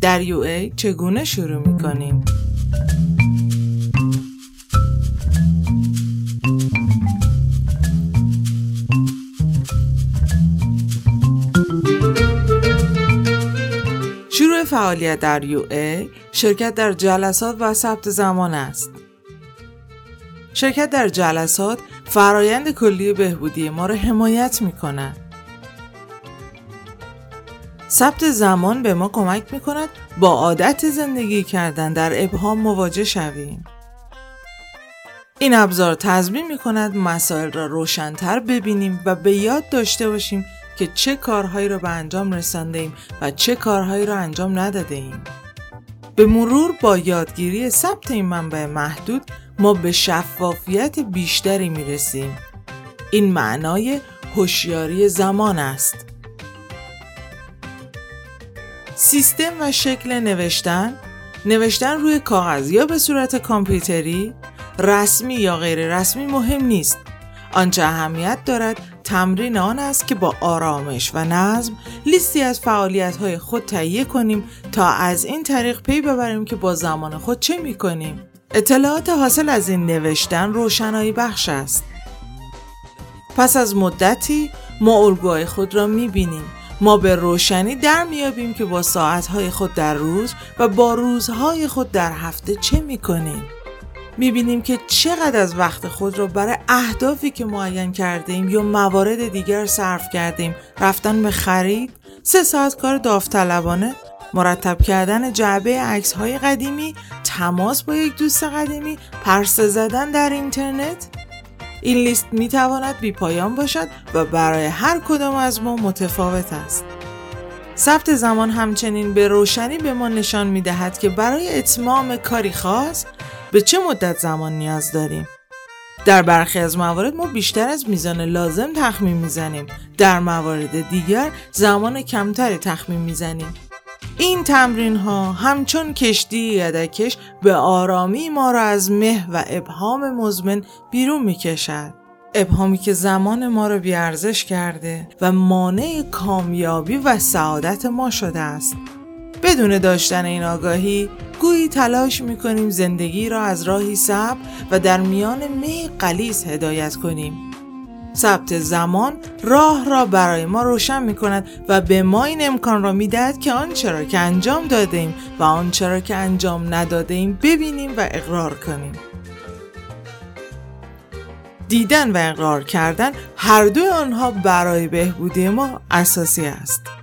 در UA چگونه شروع می‌کنیم؟ شروع فعالیت در UA شرکت در جلسات و ثبت زمان است. شرکت در جلسات فرایند کلی بهبودی ما را حمایت می‌کند. ثبت زمان به ما کمک می‌کند با عادت زندگی کردن در ابهام مواجه شویم. این ابزار تضمین می‌کند مسائل را روشن‌تر ببینیم و به یاد داشته باشیم که چه کارهایی را به انجام رسانده‌ایم و چه کارهایی را انجام نداده‌ایم. به مرور با یادگیری ثبت این منبع محدود ما به شفافیت بیشتری می‌رسیم. این معنای هوشیاری زمان است. سیستم و شکل نوشتن روی کاغذ یا به صورت کامپیوتری، رسمی یا غیر رسمی مهم نیست. آنچه اهمیت دارد تمرین آن است که با آرامش و نظم لیستی از فعالیت‌های خود تهیه کنیم تا از این طریق پی ببریم که با زمان خود چه می‌کنیم. اطلاعات حاصل از این نوشتن روشنایی بخش است. پس از مدتی ما الگوهای خود را می‌بینیم. ما به روشنی در میابیم که با ساعتهای خود در روز و با روزهای خود در هفته چه میکنیم. میبینیم که چقدر از وقت خود را برای اهدافی که معین کرده ایم یا موارد دیگر صرف کردیم. رفتن به خرید، 3 ساعت کار داوطلبانه، مرتب کردن جعبه عکس‌های قدیمی، تماس با یک دوست قدیمی، پرسه زدن در اینترنت. این لیست میتواند بی پایان باشد و برای هر کدام از ما متفاوت است. ثبت زمان همچنین به روشنی به ما نشان میدهد که برای اتمام کاری خاص به چه مدت زمان نیاز داریم. در برخی از موارد ما بیشتر از میزان لازم تخمین میزنیم. در موارد دیگر زمان کمتری تخمین میزنیم. این تمرین ها همچون کشتی یدکش به آرامی ما را از مه و ابهام مزمن بیرون می کشد. ابهامی که زمان ما را بیارزش کرده و مانع کامیابی و سعادت ما شده است. بدون داشتن این آگاهی گویی تلاش می کنیم زندگی را از راهی صعب و در میان مه غلیظ هدایت کنیم. ثبت زمان راه را برای ما روشن می کند و به ما این امکان را می دهد که آنچه را که انجام داده ایم و آنچه را که انجام نداده ایم ببینیم و اقرار کنیم. دیدن و اقرار کردن هر دوی آنها برای بهبودی ما اساسی است.